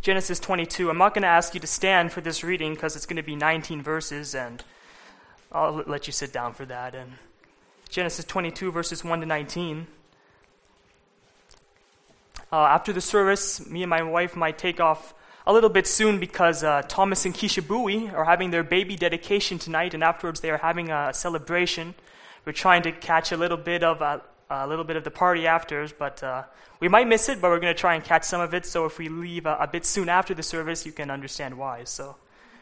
Genesis 22. I'm not going to ask you to stand for this reading because it's going to be 19 verses, and I'll let you sit down for that. And Genesis 22, verses 1 to 19. After the service, me and my wife might take off a little bit soon because Thomas and Keisha Bowie are having their baby dedication tonight, and afterwards they are having a celebration. We're trying to catch a little bit of the party after, but we might miss it, but we're going to try and catch some of it. So if we leave a bit soon after the service, you can understand why. So,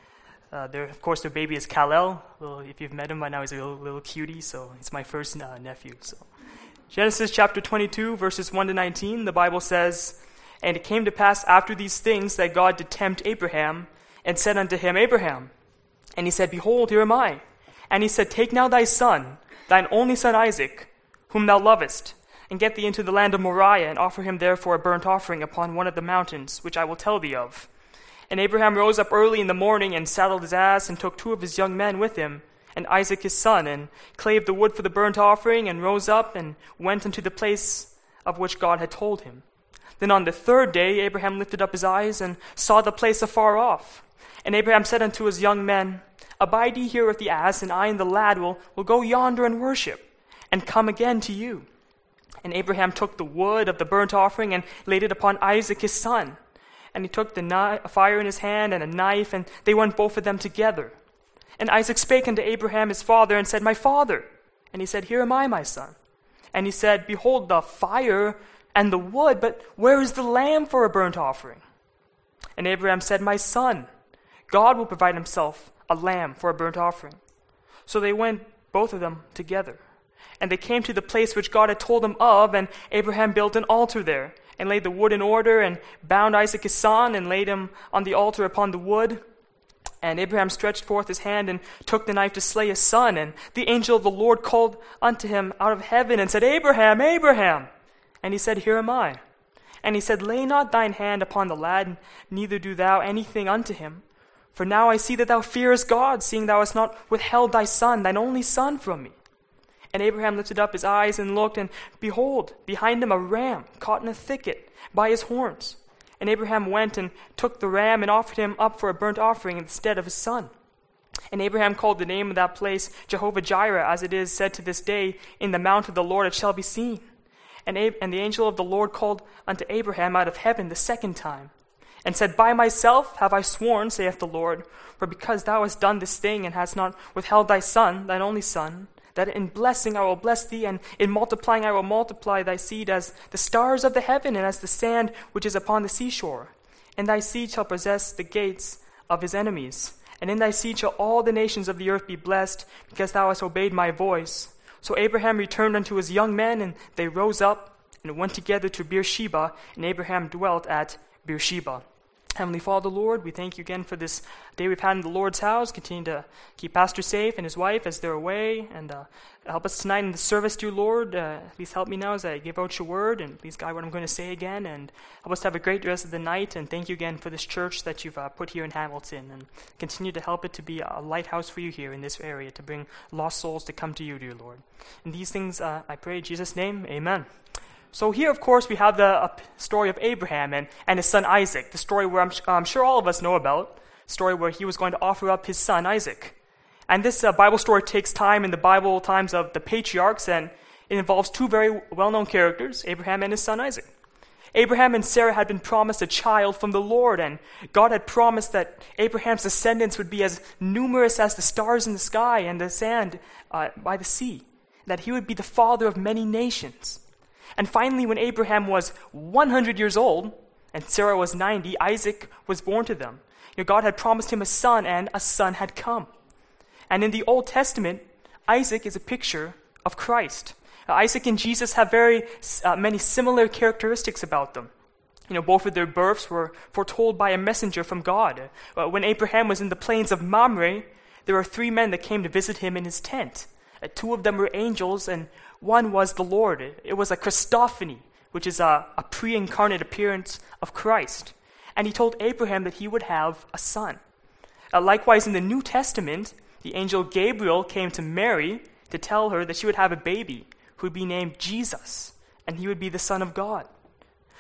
of course, their baby is Kal-El. If you've met him by now, he's a little cutie. So he's my first nephew. So, Genesis chapter 22, verses 1 to 19. The Bible says, "And it came to pass after these things that God did tempt Abraham, and said unto him, Abraham. And he said, Behold, here am I. And he said, Take now thy son, thine only son Isaac, whom thou lovest, and get thee into the land of Moriah, and offer him therefore a burnt offering upon one of the mountains, which I will tell thee of. And Abraham rose up early in the morning, and saddled his ass, and took 2 of his young men with him, and Isaac his son, and clave the wood for the burnt offering, and rose up, and went unto the place of which God had told him. Then on the 3rd day Abraham lifted up his eyes, and saw the place afar off. And Abraham said unto his young men, Abide ye here with the ass, and I and the lad will go yonder and worship, and come again to you. And Abraham took the wood of the burnt offering, and laid it upon Isaac his son. And he took the fire in his hand, and a knife, and they went both of them together. And Isaac spake unto Abraham his father, and said, My father. And he said, Here am I, my son. And he said, Behold the fire and the wood, but where is the lamb for a burnt offering? And Abraham said, My son, God will provide himself a lamb for a burnt offering. So they went, both of them, together. And they came to the place which God had told them of, and Abraham built an altar there, and laid the wood in order, and bound Isaac his son, and laid him on the altar upon the wood. And Abraham stretched forth his hand, and took the knife to slay his son. And the angel of the Lord called unto him out of heaven, and said, Abraham, Abraham. And he said, Here am I. And he said, Lay not thine hand upon the lad, neither do thou anything unto him. For now I see that thou fearest God, seeing thou hast not withheld thy son, thine only son, from me. And Abraham lifted up his eyes and looked, and behold, behind him a ram caught in a thicket by his horns. And Abraham went and took the ram and offered him up for a burnt offering instead of his son. And Abraham called the name of that place Jehovah-Jireh, as it is said to this day, In the mount of the Lord it shall be seen. And the angel of the Lord called unto Abraham out of heaven the 2nd time, and said, By myself have I sworn, saith the Lord, for because thou hast done this thing, and hast not withheld thy son, thine only son, that in blessing I will bless thee, and in multiplying I will multiply thy seed as the stars of the heaven, and as the sand which is upon the seashore. And thy seed shall possess the gates of his enemies. And in thy seed shall all the nations of the earth be blessed, because thou hast obeyed my voice. So Abraham returned unto his young men, and they rose up and went together to Beersheba, and Abraham dwelt at Beersheba. Heavenly Father, Lord, we thank you again for this day we've had in the Lord's house. Continue to keep Pastor safe and his wife as they're away, and help us tonight in the service, dear Lord. Please help me now as I give out your word, and please guide what I'm going to say again, and help us to have a great rest of the night. And thank you again for this church that you've put here in Hamilton, and continue to help it to be a lighthouse for you here in this area, to bring lost souls to come to you, dear Lord. And these things I pray in Jesus' name, amen. So here, of course, we have the story of Abraham and his son Isaac, the story where I'm sure all of us know about, the story where he was going to offer up his son Isaac. And this Bible story takes time in the Bible times of the patriarchs, and it involves 2 very well-known characters, Abraham and his son Isaac. Abraham and Sarah had been promised a child from the Lord, and God had promised that Abraham's descendants would be as numerous as the stars in the sky and the sand by the sea, that he would be the father of many nations. And finally, when Abraham was 100 years old, and Sarah was 90, Isaac was born to them. God had promised him a son, and a son had come. And in the Old Testament, Isaac is a picture of Christ. Isaac and Jesus have very many similar characteristics about them. Both of their births were foretold by a messenger from God. When Abraham was in the plains of Mamre, there were 3 men that came to visit him in his tent. 2 of them were angels, and one was the Lord. It was a Christophany, which is a pre-incarnate appearance of Christ. And he told Abraham that he would have a son. Likewise, in the New Testament, the angel Gabriel came to Mary to tell her that she would have a baby who would be named Jesus, and he would be the Son of God.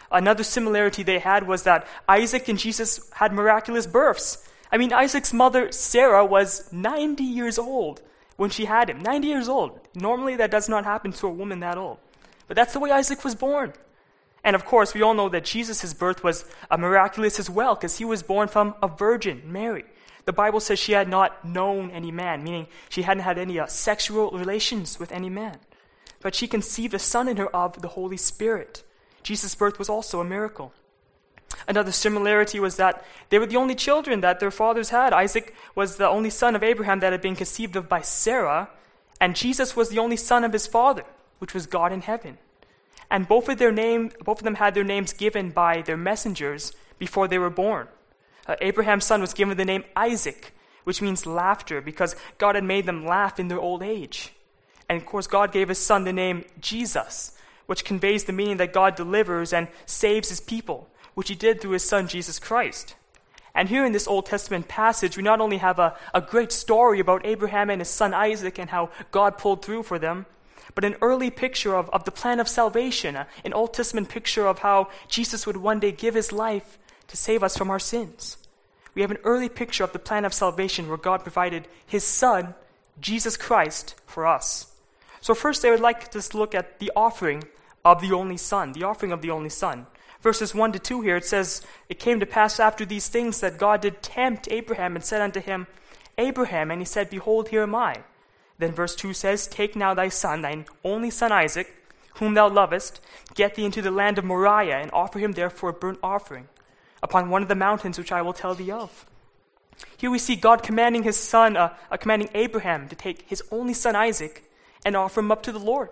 Another similarity they had was that Isaac and Jesus had miraculous births. I mean, Isaac's mother, Sarah, was 90 years old when she had him. 90 years old. Normally that does not happen to a woman that old. But that's the way Isaac was born. And of course, we all know that Jesus' birth was miraculous as well, because he was born from a virgin, Mary. The Bible says she had not known any man, meaning she hadn't had any sexual relations with any man. But she conceived a son in her of the Holy Spirit. Jesus' birth was also a miracle. Another similarity was that they were the only children that their fathers had. Isaac was the only son of Abraham that had been conceived of by Sarah, and Jesus was the only son of his father, which was God in heaven. And both of them had their names given by their messengers before they were born. Abraham's son was given the name Isaac, which means laughter, because God had made them laugh in their old age. And of course, God gave his son the name Jesus, which conveys the meaning that God delivers and saves his people, which he did through his son Jesus Christ. And here in this Old Testament passage, we not only have a great story about Abraham and his son Isaac and how God pulled through for them, but an early picture of the plan of salvation, an Old Testament picture of how Jesus would one day give his life to save us from our sins. We have an early picture of the plan of salvation where God provided his son, Jesus Christ, for us. So first I would like to look at the offering of the only son, the offering of the only son. Verses 1 to 2 here, it says, "It came to pass after these things that God did tempt Abraham and said unto him, Abraham, and he said, Behold, here am I. Then verse 2 says, Take now thy son, thine only son Isaac, whom thou lovest, get thee into the land of Moriah, and offer him there for a burnt offering, upon one of the mountains which I will tell thee of." Here we see God commanding his son, commanding Abraham to take his only son Isaac and offer him up to the Lord.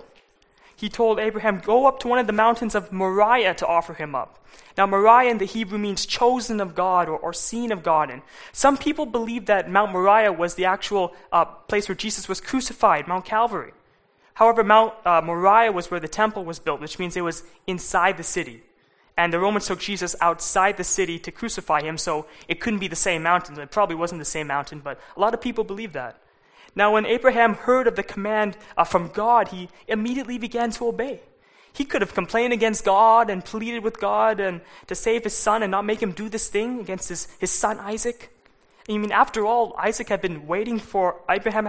He told Abraham, go up to one of the mountains of Moriah to offer him up. Now, Moriah in the Hebrew means chosen of God or seen of God. And some people believe that Mount Moriah was the actual place where Jesus was crucified, Mount Calvary. However, Mount Moriah was where the temple was built, which means it was inside the city. And the Romans took Jesus outside the city to crucify him, so it couldn't be the same mountain. It probably wasn't the same mountain, but a lot of people believe that. Now, when Abraham heard of the command from God, he immediately began to obey. He could have complained against God and pleaded with God and to save his son and not make him do this thing against his son Isaac. I mean, after all, Abraham had been waiting for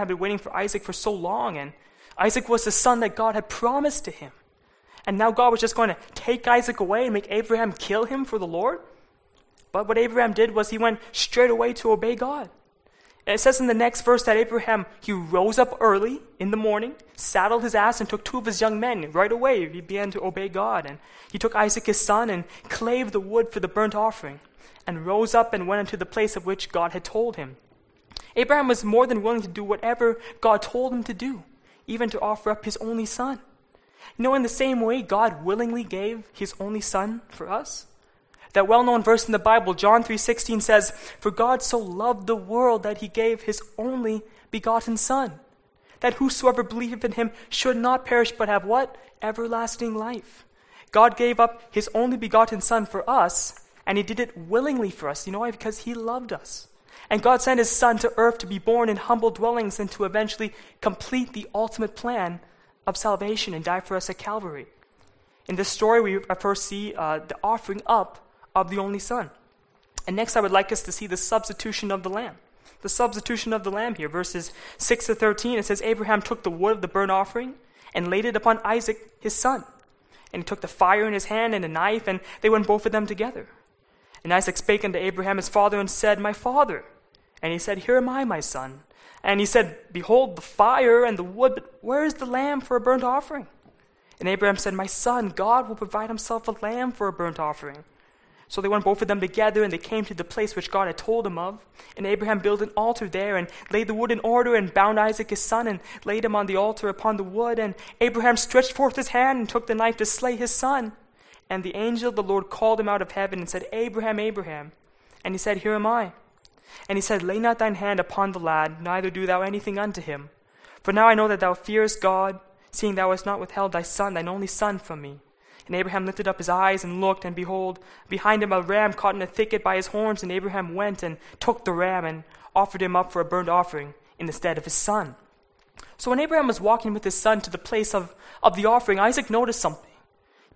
Isaac for so long, and Isaac was the son that God had promised to him. And now God was just going to take Isaac away and make Abraham kill him for the Lord? But what Abraham did was he went straight away to obey God. And it says in the next verse that Abraham, he rose up early in the morning, saddled his ass, and took 2 of his young men. Right away, he began to obey God. And he took Isaac his son and clave the wood for the burnt offering, and rose up and went into the place of which God had told him. Abraham was more than willing to do whatever God told him to do, even to offer up his only son. You know, in the same way, God willingly gave his only son for us. That well-known verse in the Bible, John 3:16 says, For God so loved the world that he gave his only begotten Son, that whosoever believeth in him should not perish but have what? Everlasting life. God gave up his only begotten Son for us, and he did it willingly for us. You know why? Because he loved us. And God sent his Son to earth to be born in humble dwellings and to eventually complete the ultimate plan of salvation and die for us at Calvary. In this story, we first see the offering up of the only son. And next I would like us to see the substitution of the lamb. The substitution of the lamb here, verses 6 to 13, it says, Abraham took the wood of the burnt offering and laid it upon Isaac his son. And he took the fire in his hand and a knife, and they went both of them together. And Isaac spake unto Abraham his father and said, My father. And he said, Here am I, my son. And he said, Behold the fire and the wood, but where is the lamb for a burnt offering? And Abraham said, My son, God will provide himself a lamb for a burnt offering. So they went both of them together, and they came to the place which God had told him of. And Abraham built an altar there, and laid the wood in order, and bound Isaac his son, and laid him on the altar upon the wood. And Abraham stretched forth his hand, and took the knife to slay his son. And the angel of the Lord called him out of heaven, and said, Abraham, Abraham. And he said, Here am I. And he said, Lay not thine hand upon the lad, neither do thou anything unto him. For now I know that thou fearest God, seeing thou hast not withheld thy son, thine only son, from me. And Abraham lifted up his eyes and looked, and behold, behind him a ram caught in a thicket by his horns. And Abraham went and took the ram and offered him up for a burnt offering in the stead of his son. So when Abraham was walking with his son to the place of the offering, Isaac noticed something.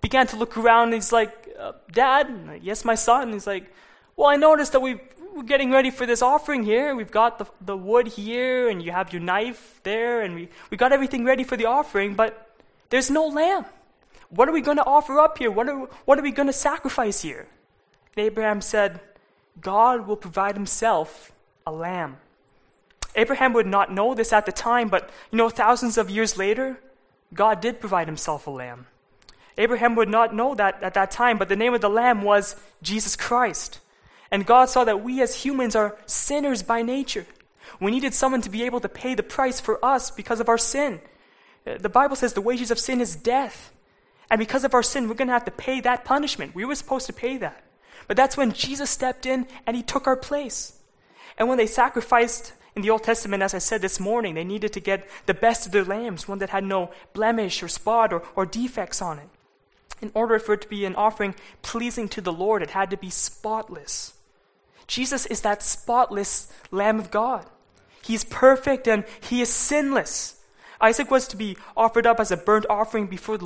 began to look around and he's like, Dad? I'm like, yes, my son. And he's like, well, I noticed that we're getting ready for this offering here. We've got the wood here, and you have your knife there, and we got everything ready for the offering, but there's no lamb. What are we going to offer up here? What are we going to sacrifice here? And Abraham said, God will provide himself a lamb. Abraham would not know this at the time, but thousands of years later, God did provide himself a lamb. Abraham would not know that at that time, but the name of the lamb was Jesus Christ. And God saw that we as humans are sinners by nature. We needed someone to be able to pay the price for us because of our sin. The Bible says the wages of sin is death. And because of our sin, we're going to have to pay that punishment. We were supposed to pay that. But that's when Jesus stepped in and he took our place. And when they sacrificed in the Old Testament, as I said this morning, they needed to get the best of their lambs, one that had no blemish or spot or defects on it. In order for it to be an offering pleasing to the Lord, it had to be spotless. Jesus is that spotless Lamb of God. He's perfect and he is sinless. Isaac was to be offered up as a burnt offering before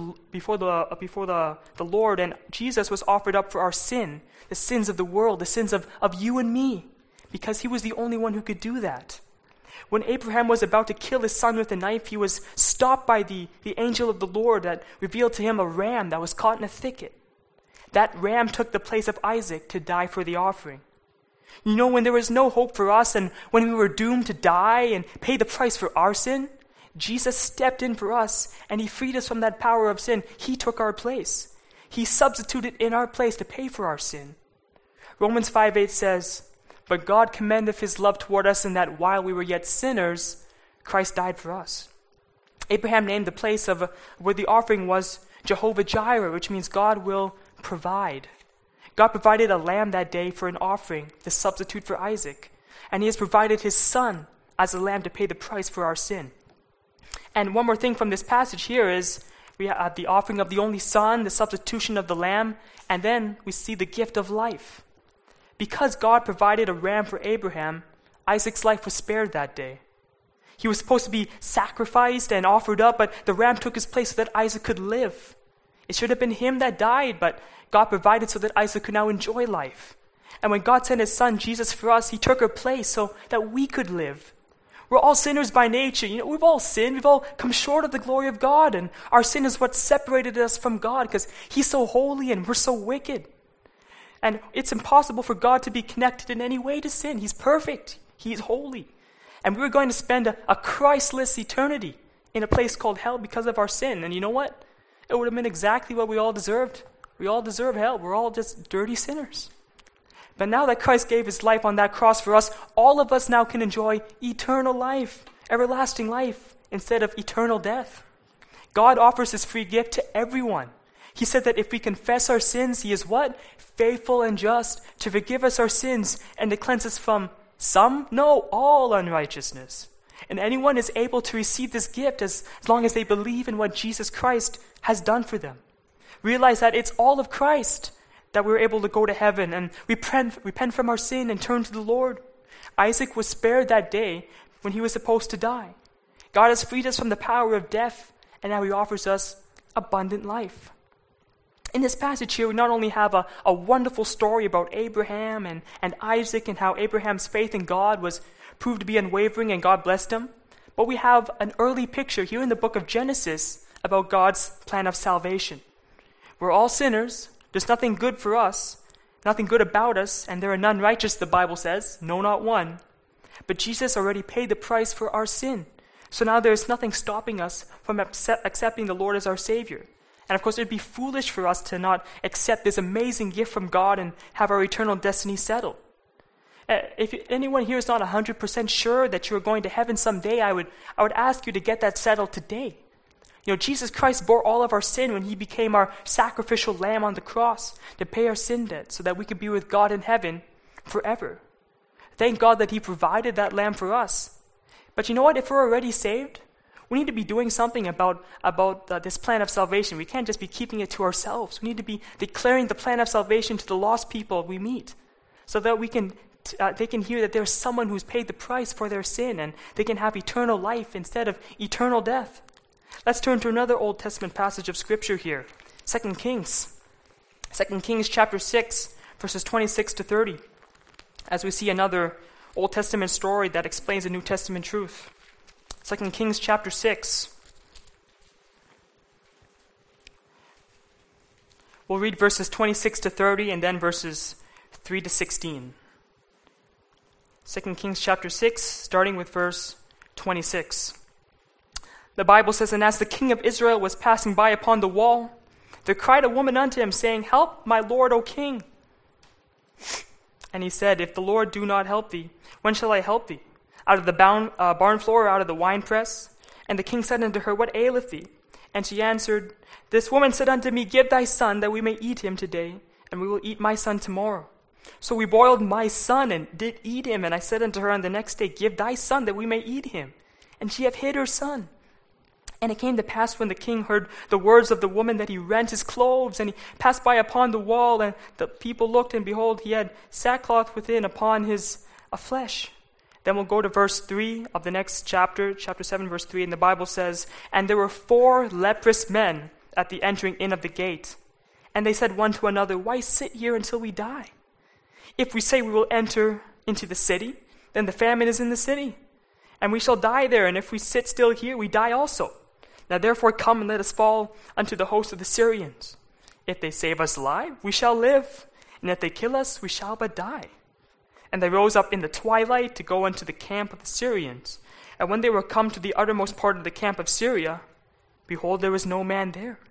the Lord, and Jesus was offered up for our sin, the sins of the world, the sins of you and me, because he was the only one who could do that. When Abraham was about to kill his son with a knife, he was stopped by the angel of the Lord that revealed to him a ram that was caught in a thicket. That ram took the place of Isaac to die for the offering. When there was no hope for us and when we were doomed to die and pay the price for our sin, Jesus stepped in for us and he freed us from that power of sin. He took our place. He substituted in our place to pay for our sin. Romans 5:8 says, but God commendeth his love toward us in that while we were yet sinners, Christ died for us. Abraham named the place of where the offering was Jehovah Jireh, which means God will provide. God provided a lamb that day for an offering, the substitute for Isaac. And he has provided his son as a lamb to pay the price for our sin. And one more thing from this passage here is we have the offering of the only son, the substitution of the lamb, and then we see the gift of life. Because God provided a ram for Abraham, Isaac's life was spared that day. He was supposed to be sacrificed and offered up, but the ram took his place so that Isaac could live. It should have been him that died, but God provided so that Isaac could now enjoy life. And when God sent his son, Jesus, for us, he took our place so that we could live. We're all sinners by nature. We've all sinned. We've all come short of the glory of God. And our sin is what separated us from God because he's so holy and we're so wicked. And it's impossible for God to be connected in any way to sin. He's perfect. He's holy. And we were going to spend a Christless eternity in a place called hell because of our sin. And you know what? It would have been exactly what we all deserved. We all deserve hell. We're all just dirty sinners. But now that Christ gave his life on that cross for us, all of us now can enjoy eternal life, everlasting life, instead of eternal death. God offers his free gift to everyone. He said that if we confess our sins, he is what? Faithful and just to forgive us our sins and to cleanse us from some? No, all unrighteousness. And anyone is able to receive this gift as long as they believe in what Jesus Christ has done for them. Realize that it's all of Christ that we're able to go to heaven and repent from our sin and turn to the Lord. Isaac was spared that day when he was supposed to die. God has freed us from the power of death, and now he offers us abundant life. In this passage here, we not only have a wonderful story about Abraham and Isaac and how Abraham's faith in God was proved to be unwavering and God blessed him, but we have an early picture here in the book of Genesis about God's plan of salvation. We're all sinners. There's nothing good for us, nothing good about us, and there are none righteous, the Bible says, no, not one. But Jesus already paid the price for our sin. So now there's nothing stopping us from accepting the Lord as our Savior. And of course, it would be foolish for us to not accept this amazing gift from God and have our eternal destiny settled. If anyone here is not 100% sure that you're going to heaven someday, I would ask you to get that settled today. Jesus Christ bore all of our sin when he became our sacrificial lamb on the cross to pay our sin debt so that we could be with God in heaven forever. Thank God that he provided that lamb for us. But you know what? If we're already saved, we need to be doing something about this plan of salvation. We can't just be keeping it to ourselves. We need to be declaring the plan of salvation to the lost people we meet so that they can hear that there's someone who's paid the price for their sin and they can have eternal life instead of eternal death. Let's turn to another Old Testament passage of Scripture here. 2 Kings. 2 Kings chapter 6, verses 26 to 30, as we see another Old Testament story that explains a New Testament truth. 2 Kings chapter 6. We'll read verses 26 to 30 and then verses 3 to 16. 2 Kings chapter 6, starting with verse 26. The Bible says, "And as the king of Israel was passing by upon the wall, there cried a woman unto him, saying, Help, my lord, O king. And he said, If the Lord do not help thee, when shall I help thee? Out of the barn floor, or out of the winepress? And the king said unto her, What aileth thee? And she answered, This woman said unto me, Give thy son, that we may eat him today, and we will eat my son tomorrow. So we boiled my son, and did eat him. And I said unto her on the next day, Give thy son, that we may eat him. And she hath hid her son. And it came to pass when the king heard the words of the woman that he rent his clothes, and he passed by upon the wall, and the people looked, and behold, he had sackcloth within upon his flesh." Then we'll go to verse 3 of the next chapter 7, verse 3, and the Bible says, "And there were 4 leprous men at the entering in of the gate. And they said one to another, Why sit here until we die? If we say we will enter into the city, then the famine is in the city, and we shall die there, and if we sit still here, we die also. Now therefore come and let us fall unto the host of the Syrians. If they save us alive, we shall live, and if they kill us, we shall but die. And they rose up in the twilight to go unto the camp of the Syrians. And when they were come to the uttermost part of the camp of Syria, behold, there was no man there.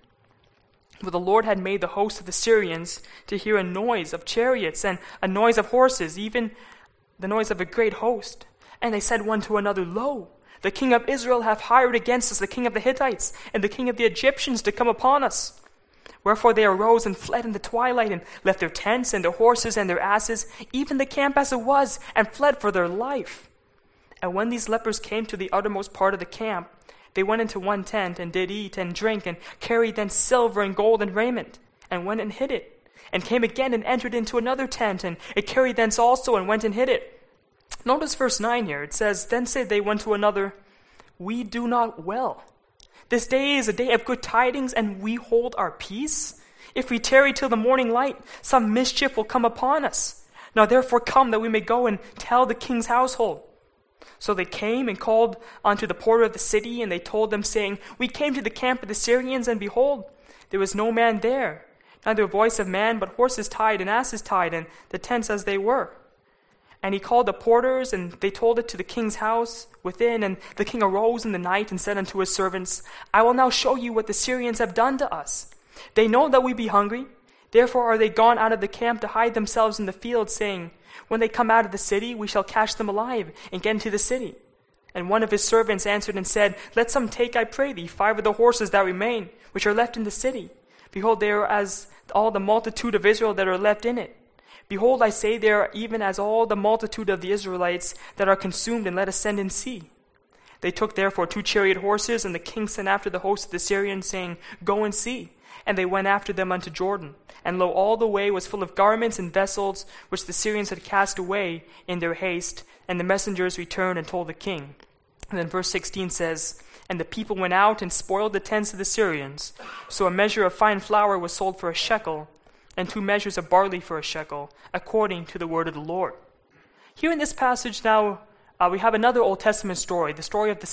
For the Lord had made the host of the Syrians to hear a noise of chariots and a noise of horses, even the noise of a great host. And they said one to another, Lo, the king of Israel hath hired against us the king of the Hittites and the king of the Egyptians to come upon us. Wherefore they arose and fled in the twilight, and left their tents and their horses and their asses, even the camp as it was, and fled for their life. And when these lepers came to the uttermost part of the camp, they went into one tent, and did eat and drink, and carried thence silver and gold and raiment, and went and hid it. And came again and entered into another tent, and it carried thence also, and went and hid it." Notice verse 9 here. It says, "Then said they one to another, We do not well. This day is a day of good tidings, and we hold our peace. If we tarry till the morning light, some mischief will come upon us. Now therefore come, that we may go and tell the king's household." So they came and called unto the porter of the city, and they told them, saying, "We came to the camp of the Syrians, and behold, there was no man there, neither voice of man, but horses tied and asses tied, and the tents as they were." And he called the porters, and they told it to the king's house within. And the king arose in the night and said unto his servants, "I will now show you what the Syrians have done to us. They know that we be hungry. Therefore are they gone out of the camp to hide themselves in the field, saying, When they come out of the city, we shall catch them alive and get into the city." And one of his servants answered and said, "Let some take, I pray thee, 5 of the horses that remain, which are left in the city. Behold, they are as all the multitude of Israel that are left in it. Behold, I say, they are even as all the multitude of the Israelites that are consumed, and let us send and see." They took therefore 2 chariot horses, and the king sent after the host of the Syrians, saying, "Go and see." And they went after them unto Jordan. And lo, all the way was full of garments and vessels, which the Syrians had cast away in their haste. And the messengers returned and told the king. And then verse 16 says, "And the people went out and spoiled the tents of the Syrians. So a measure of fine flour was sold for a shekel, and 2 measures of barley for a shekel, according to the word of the Lord." Here in this passage now, we have another Old Testament story, the story of the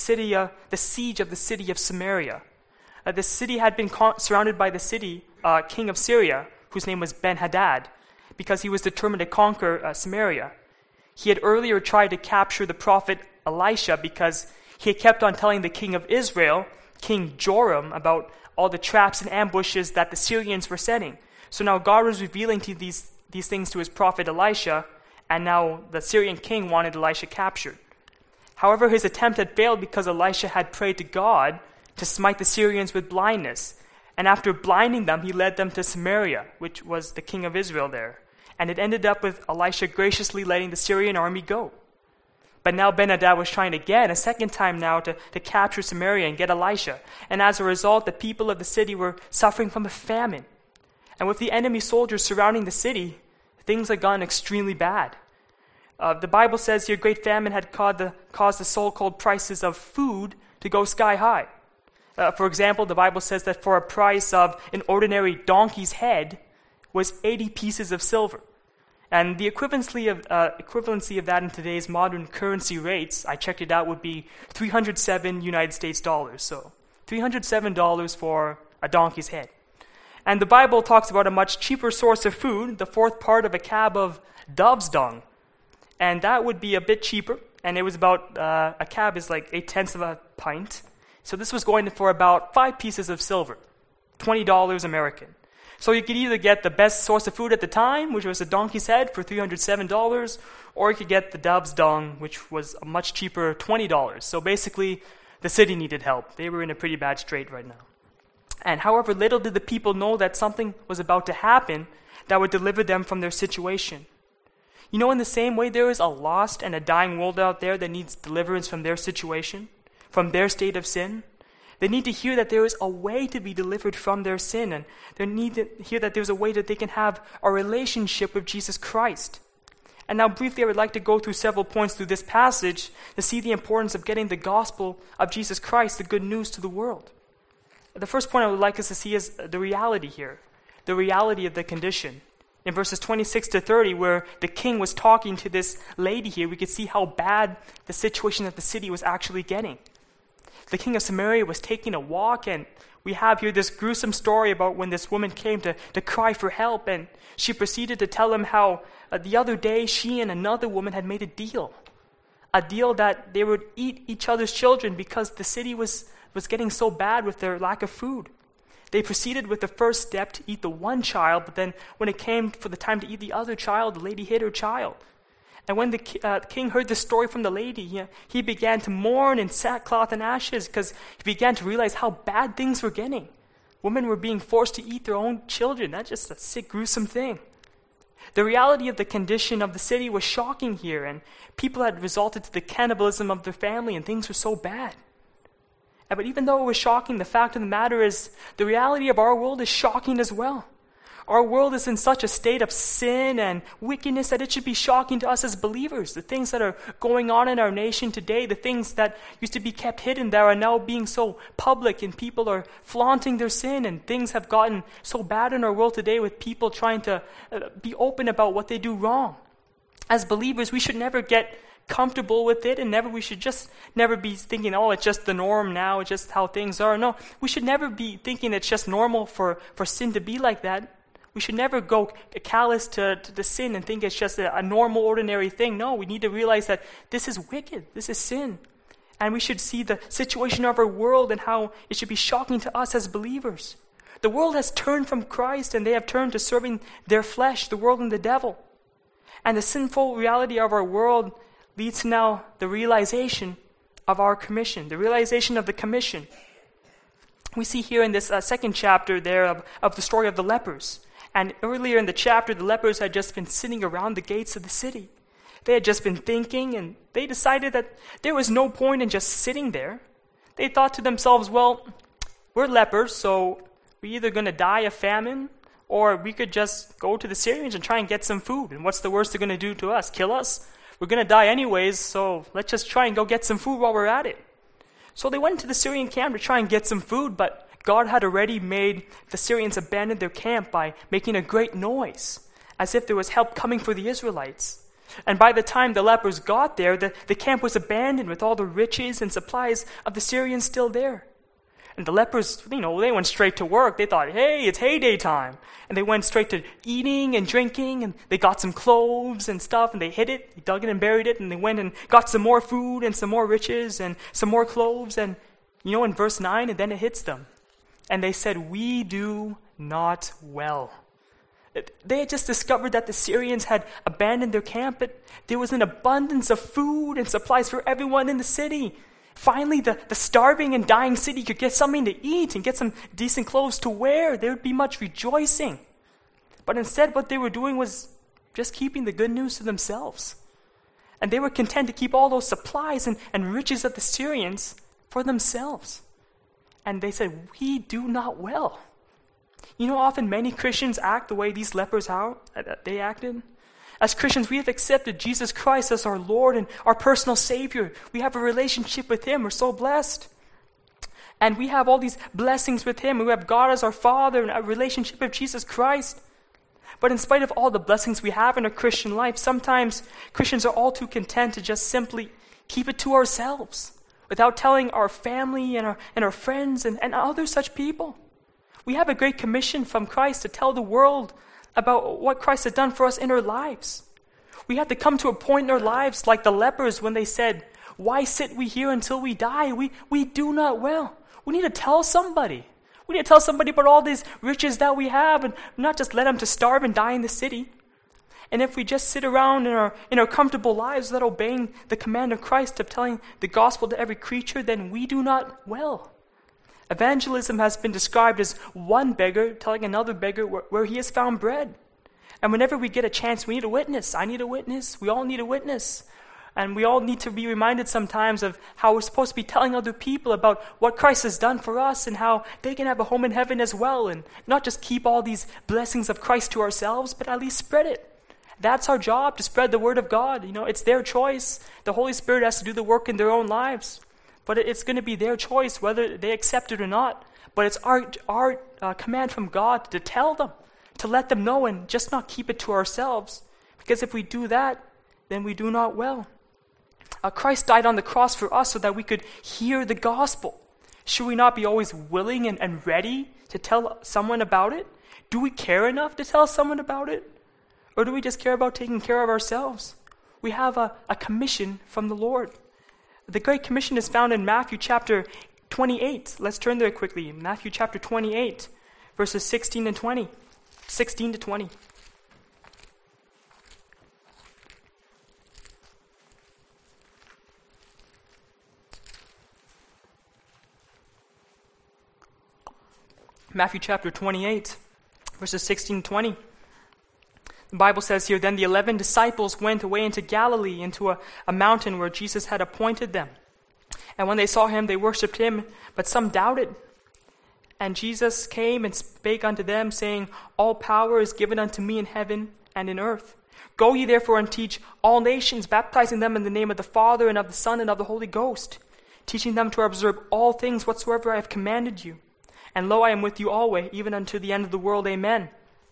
siege of the city of Samaria. The city had been surrounded by the king of Syria, whose name was Ben-Hadad, because he was determined to conquer Samaria. He had earlier tried to capture the prophet Elisha because he had kept on telling the king of Israel, King Joram, about all the traps and ambushes that the Syrians were setting. So now God was revealing to these things to his prophet Elisha, and now the Syrian king wanted Elisha captured. However, his attempt had failed because Elisha had prayed to God to smite the Syrians with blindness. And after blinding them, he led them to Samaria, which was the king of Israel there. And it ended up with Elisha graciously letting the Syrian army go. But now Ben-Hadad was trying again, a second time now, to capture Samaria and get Elisha. And as a result, the people of the city were suffering from a famine. And with the enemy soldiers surrounding the city, things had gone extremely bad. The Bible says here great famine had caused the so-called prices of food to go sky high. For example, the Bible says that for a price of an ordinary donkey's head was 80 pieces of silver. And the equivalency of that in today's modern currency rates, I checked it out, would be 307 United States dollars. So $307 for a donkey's head. And the Bible talks about a much cheaper source of food, the fourth part of a cab of dove's dung. And that would be a bit cheaper. And it was about, a cab is like 8/10 of a pint. So this was going for about 5 pieces of silver, $20 American. So you could either get the best source of food at the time, which was a donkey's head for $307, or you could get the dove's dung, which was a much cheaper $20. So basically, the city needed help. They were in a pretty bad strait right now. And however, little did the people know that something was about to happen that would deliver them from their situation. You know, in the same way, there is a lost and a dying world out there that needs deliverance from their situation, from their state of sin. They need to hear that there is a way to be delivered from their sin, and they need to hear that there's a way that they can have a relationship with Jesus Christ. And now briefly, I would like to go through several points through this passage to see the importance of getting the gospel of Jesus Christ, the good news, to the world. The first point I would like us to see is the reality here, the reality of the condition. In verses 26 to 30, where the king was talking to this lady here, we could see how bad the situation that the city was actually getting. The king of Samaria was taking a walk, and we have here this gruesome story about when this woman came to cry for help, and she proceeded to tell him how the other day she and another woman had made a deal that they would eat each other's children because the city was getting so bad with their lack of food. They proceeded with the first step to eat the one child, but then when it came for the time to eat the other child, the lady hid her child. And when the king heard this story from the lady, he began to mourn in sackcloth and ashes because he began to realize how bad things were getting. Women were being forced to eat their own children. That's just a sick, gruesome thing. The reality of the condition of the city was shocking here, and people had resorted to the cannibalism of their family, and things were so bad. But even though it was shocking, the fact of the matter is the reality of our world is shocking as well. Our world is in such a state of sin and wickedness that it should be shocking to us as believers. The things that are going on in our nation today, the things that used to be kept hidden that are now being so public, and people are flaunting their sin, and things have gotten so bad in our world today with people trying to be open about what they do wrong. As believers, we should never get comfortable with it, and we should just never be thinking, oh, it's just the norm now, it's just how things are. No, we should never be thinking it's just normal for sin to be like that. We should never go callous to the sin and think it's just a normal, ordinary thing. No, we need to realize that this is wicked, this is sin. And we should see the situation of our world and how it should be shocking to us as believers. The world has turned from Christ, and they have turned to serving their flesh, the world and the devil. And the sinful reality of our world leads to now the realization of our commission, the realization of the commission. We see here in this second chapter there of the story of the lepers. And earlier in the chapter, the lepers had just been sitting around the gates of the city. They had just been thinking, and they decided that there was no point in just sitting there. They thought to themselves, well, we're lepers, so we're either going to die of famine, or we could just go to the Syrians and try and get some food. And what's the worst they're going to do to us? Kill us? We're going to die anyways, so let's just try and go get some food while we're at it. So they went to the Syrian camp to try and get some food, but God had already made the Syrians abandon their camp by making a great noise, as if there was help coming for the Israelites. And by the time the lepers got there, the camp was abandoned with all the riches and supplies of the Syrians still there. And the lepers, they went straight to work. They thought, hey, it's heyday time. And they went straight to eating and drinking, and they got some cloves and stuff, and they hid it, they dug it and buried it, and they went and got some more food and some more riches and some more cloves. And, in verse 9, and then it hits them. And they said, we do not well. They had just discovered that the Syrians had abandoned their camp, but there was an abundance of food and supplies for everyone in the city. Finally, the starving and dying city could get something to eat and get some decent clothes to wear. There would be much rejoicing. But instead, what they were doing was just keeping the good news to themselves. And they were content to keep all those supplies and riches of the Syrians for themselves. And they said, we do not well. Often many Christians act the way these lepers they acted. As Christians, we have accepted Jesus Christ as our Lord and our personal Savior. We have a relationship with Him. We're so blessed. And we have all these blessings with him. We have God as our Father and a relationship with Jesus Christ. But in spite of all the blessings we have in our Christian life, sometimes Christians are all too content to just simply keep it to ourselves without telling our family and our friends and other such people. We have a great commission from Christ to tell the world about what Christ has done for us in our lives. We have to come to a point in our lives like the lepers when they said, "Why sit we here until we die? We do not well." We need to tell somebody. We need to tell somebody about all these riches that we have and not just let them to starve and die in the city. And if we just sit around in our comfortable lives without obeying the command of Christ of telling the gospel to every creature, then we do not well. Evangelism has been described as one beggar telling another beggar where he has found bread. And whenever we get a chance, we need a witness. I need a witness. We all need a witness. And we all need to be reminded sometimes of how we're supposed to be telling other people about what Christ has done for us and how they can have a home in heaven as well, and not just keep all these blessings of Christ to ourselves, but at least spread it. That's our job, to spread the word of God. It's their choice. The Holy Spirit has to do the work in their own lives. But it's going to be their choice whether they accept it or not. But it's our command from God to tell them, to let them know and just not keep it to ourselves. Because if we do that, then we do not well. Christ died on the cross for us so that we could hear the gospel. Should we not be always willing and ready to tell someone about it? Do we care enough to tell someone about it? Or do we just care about taking care of ourselves? We have a commission from the Lord. The Great Commission is found in Matthew chapter 28. Let's turn there quickly. Matthew chapter 28, verses 16 and 20. 16 to 20. Matthew chapter 28, verses 16 and 20. The Bible says here, "Then the 11 disciples went away into Galilee, into a mountain where Jesus had appointed them. And when they saw him, they worshipped him, but some doubted. And Jesus came and spake unto them, saying, All power is given unto me in heaven and in earth. Go ye therefore and teach all nations, baptizing them in the name of the Father and of the Son and of the Holy Ghost, teaching them to observe all things whatsoever I have commanded you. And lo, I am with you always, even unto the end of the world. Amen."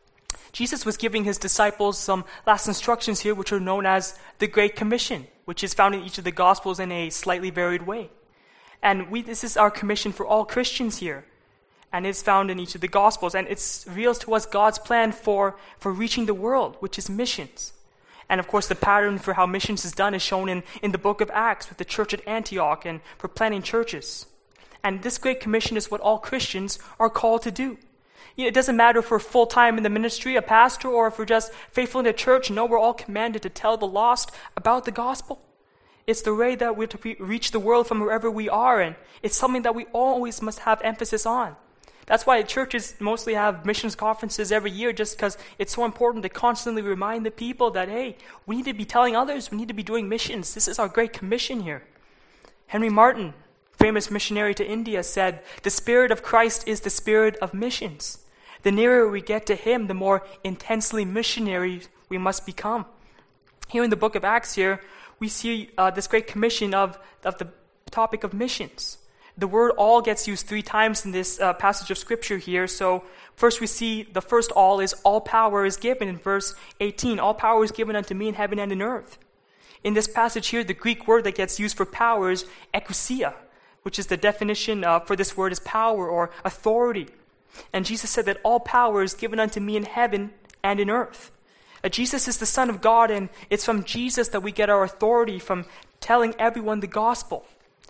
Jesus was giving his disciples some last instructions here, which are known as the Great Commission, which is found in each of the Gospels in a slightly varied way. And this is our commission for all Christians here. And it's found in each of the Gospels. And it reveals to us God's plan for reaching the world, which is missions. And of course, the pattern for how missions is done is shown in the book of Acts with the church at Antioch and for planting churches. And this Great Commission is what all Christians are called to do. It doesn't matter if we're full-time in the ministry, a pastor, or if we're just faithful in the church. No, we're all commanded to tell the lost about the gospel. It's the way that we're to reach the world from wherever we are, and it's something that we always must have emphasis on. That's why churches mostly have missions conferences every year, just because it's so important to constantly remind the people that, hey, we need to be telling others, we need to be doing missions. This is our Great Commission here. Henry Martin, famous missionary to India, said, "The spirit of Christ is the spirit of missions. The nearer we get to him, the more intensely missionary we must become." Here in the book of Acts here, we see this Great Commission of the topic of missions. The word all gets used 3 times in this passage of Scripture here. So first we see the first all is all power is given in verse 18. All power is given unto me in heaven and in earth. In this passage here, the Greek word that gets used for power is exousia, which is the definition for this word is power or authority. And Jesus said that all power is given unto me in heaven and in earth. Jesus is the Son of God, and it's from Jesus that we get our authority from telling everyone the gospel.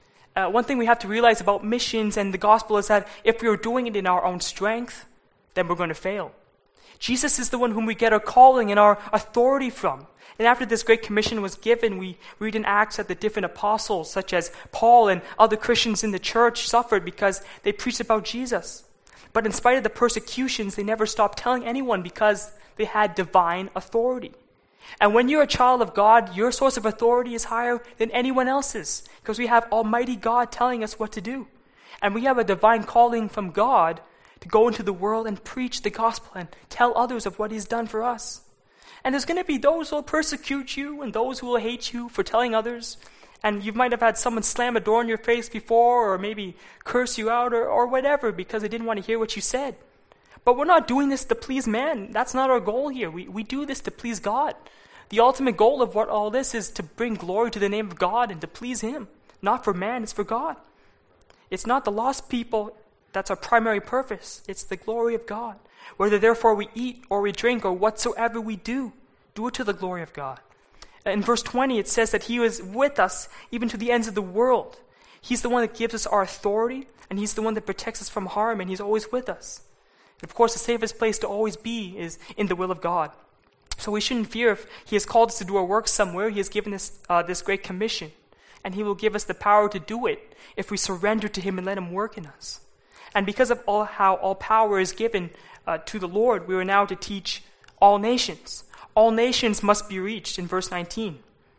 One thing we have to realize about missions and the gospel is that if we are doing it in our own strength, then we're going to fail. Jesus is the one whom we get our calling and our authority from. And after this Great Commission was given, we read in Acts that the different apostles, such as Paul and other Christians in the church, suffered because they preached about Jesus. But in spite of the persecutions, they never stopped telling anyone because they had divine authority. And when you're a child of God, your source of authority is higher than anyone else's, because we have Almighty God telling us what to do. And we have a divine calling from God to go into the world and preach the gospel and tell others of what He's done for us. And there's going to be those who will persecute you and those who will hate you for telling others. And you might have had someone slam a door in your face before, or maybe curse you out, or whatever, because they didn't want to hear what you said. But we're not doing this to please man. That's not our goal here. We do this to please God. The ultimate goal of what all this is to bring glory to the name of God and to please Him. Not for man, it's for God. It's not the lost people that's our primary purpose. It's the glory of God. Whether therefore we eat or we drink or whatsoever we do it to the glory of God. In verse 20, it says that He is with us even to the ends of the world. He's the one that gives us our authority, and He's the one that protects us from harm, and He's always with us. And of course, the safest place to always be is in the will of God. So we shouldn't fear if He has called us to do our work somewhere. He has given us this great commission, and He will give us the power to do it if we surrender to Him and let Him work in us. And because of how all power is given to the Lord, we are now to teach all nations. All nations must be reached in verse 19.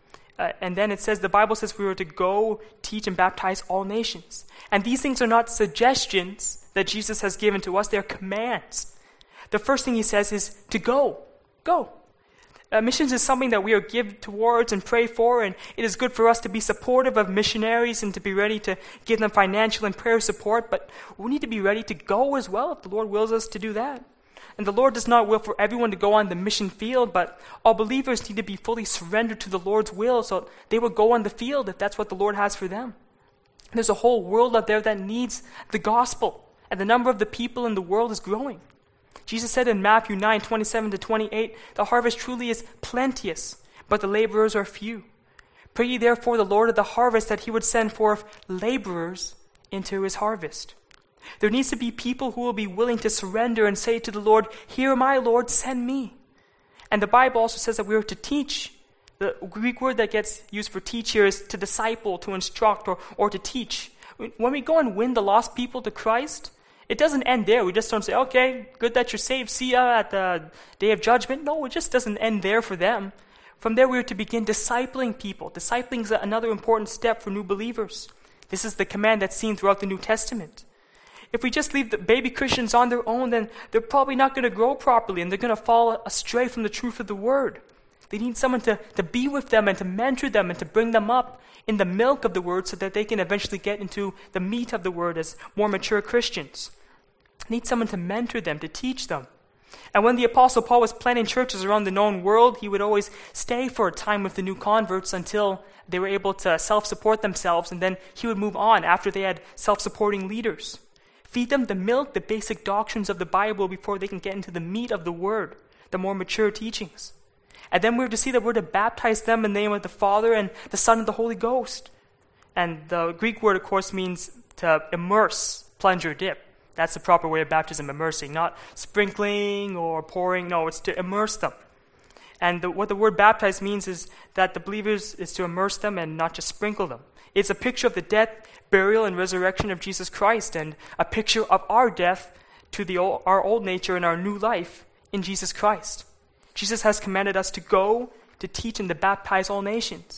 And then it says, the Bible says we are to go, teach, and baptize all nations. And these things are not suggestions that Jesus has given to us. They're commands. The first thing He says is to go. Go. Missions is something that we are given towards and pray for, and it is good for us to be supportive of missionaries and to be ready to give them financial and prayer support, but we need to be ready to go as well if the Lord wills us to do that. And the Lord does not will for everyone to go on the mission field, but all believers need to be fully surrendered to the Lord's will so they will go on the field if that's what the Lord has for them. There's a whole world out there that needs the gospel, and the number of the people in the world is growing. Jesus said in Matthew 9:27-28, the harvest truly is plenteous, but the laborers are few. Pray ye therefore the Lord of the harvest that He would send forth laborers into His harvest. There needs to be people who will be willing to surrender and say to the Lord, "Here, my Lord, send me." And the Bible also says that we are to teach. The Greek word that gets used for teach here is to disciple, to instruct, or to teach. When we go and win the lost people to Christ, it doesn't end there. We just don't say, okay, good that you're saved, see ya at the day of judgment. No, it just doesn't end there for them. From there, we are to begin discipling people. Discipling is another important step for new believers. This is the command that's seen throughout the New Testament. If we just leave the baby Christians on their own, then they're probably not going to grow properly, and they're going to fall astray from the truth of the Word. They need someone to be with them and to mentor them and to bring them up in the milk of the Word so that they can eventually get into the meat of the Word as more mature Christians. They need someone to mentor them, to teach them. And when the Apostle Paul was planting churches around the known world, he would always stay for a time with the new converts until they were able to self-support themselves, and then he would move on after they had self-supporting leaders. Feed them the milk, the basic doctrines of the Bible before they can get into the meat of the Word, the more mature teachings. And then we're to see that we're to baptize them in the name of the Father and the Son and the Holy Ghost. And the Greek word, of course, means to immerse, plunge or dip. That's the proper way of baptism, immersing, not sprinkling or pouring. No, it's to immerse them. And what the word baptize means is that the believers is to immerse them and not just sprinkle them. It's a picture of the death, burial, and resurrection of Jesus Christ, and a picture of our death to our old nature and our new life in Jesus Christ. Jesus has commanded us to go, to teach, and to baptize all nations.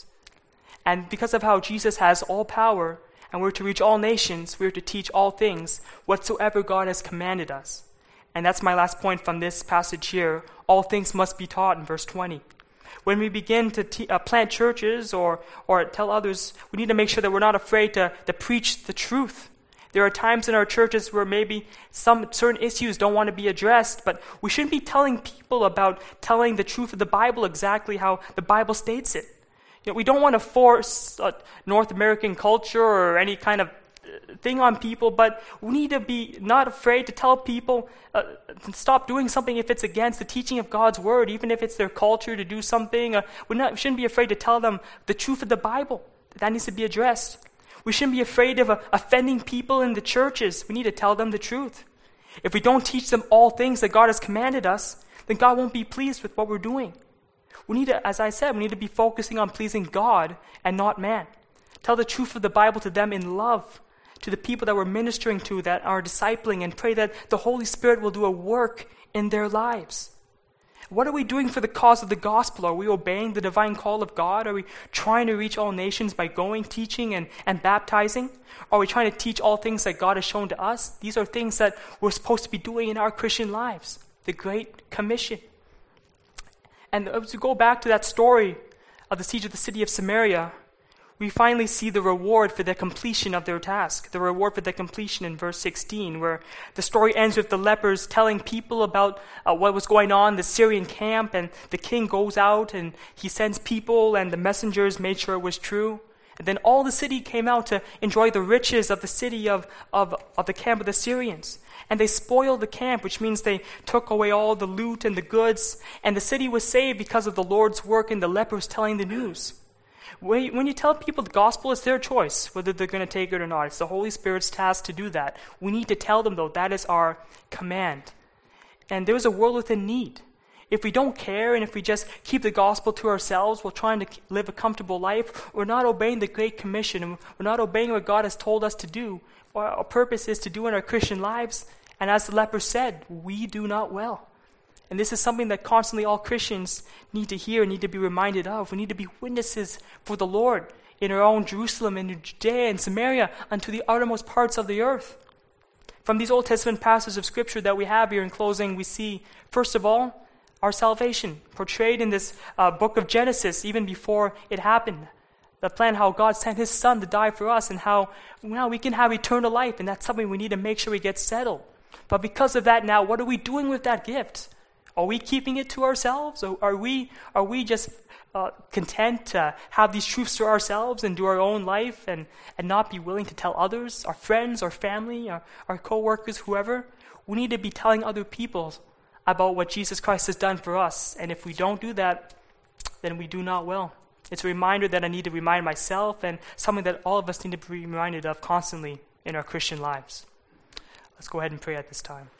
And because of how Jesus has all power, and we're to reach all nations, we're to teach all things, whatsoever God has commanded us. And that's my last point from this passage here. All things must be taught in verse 20. When we begin to plant churches or tell others, we need to make sure that we're not afraid to preach the truth. There are times in our churches where maybe some certain issues don't want to be addressed, but we shouldn't be telling people about telling the truth of the Bible exactly how the Bible states it. You know, we don't want to force North American culture or any kind of thing on people, but we need to be not afraid to tell people to stop doing something if it's against the teaching of God's Word, even if it's their culture to do something. We shouldn't be afraid to tell them the truth of the Bible. That needs to be addressed. We shouldn't be afraid of offending people in the churches. We need to tell them the truth. If we don't teach them all things that God has commanded us, then God won't be pleased with what we're doing. We need to, as I said, we need to be focusing on pleasing God and not man. Tell the truth of the Bible to them in love, to the people that we're ministering to, that are discipling, and pray that the Holy Spirit will do a work in their lives. What are we doing for the cause of the gospel? Are we obeying the divine call of God? Are we trying to reach all nations by going, teaching, and baptizing? Are we trying to teach all things that God has shown to us? These are things that we're supposed to be doing in our Christian lives. The Great Commission. And as we go back to that story of the siege of the city of Samaria, we finally see the reward for the completion of their task, the reward for the completion in verse 16, where the story ends with the lepers telling people about what was going on, the Syrian camp, and the king goes out and he sends people, and the messengers made sure it was true. And then all the city came out to enjoy the riches of the city of the camp of the Syrians. And they spoiled the camp, which means they took away all the loot and the goods, and the city was saved because of the Lord's work and the lepers telling the news. When you tell people the gospel, it's their choice whether they're going to take it or not. It's the Holy Spirit's task to do that. We need to tell them, though. That is our command. And there's a world within need. If we don't care and if we just keep the gospel to ourselves while trying to live a comfortable life, we're not obeying the Great Commission, and we're not obeying what God has told us to do, what our purpose is to do in our Christian lives. And as the leper said, we do not well. And this is something that constantly all Christians need to hear, need to be reminded of. We need to be witnesses for the Lord in our own Jerusalem and in Judea and Samaria unto the uttermost parts of the earth. From these Old Testament passages of Scripture that we have here in closing, we see, first of all, our salvation portrayed in this book of Genesis even before it happened. The plan how God sent His Son to die for us and how we can have eternal life, and that's something we need to make sure we get settled. But because of that now, what are we doing with that gift? Are we keeping it to ourselves? Or are we just content to have these truths to ourselves and do our own life and not be willing to tell others, our friends, our family, our co-workers, whoever? We need to be telling other people about what Jesus Christ has done for us. And if we don't do that, then we do not well. It's a reminder that I need to remind myself, and something that all of us need to be reminded of constantly in our Christian lives. Let's go ahead and pray at this time.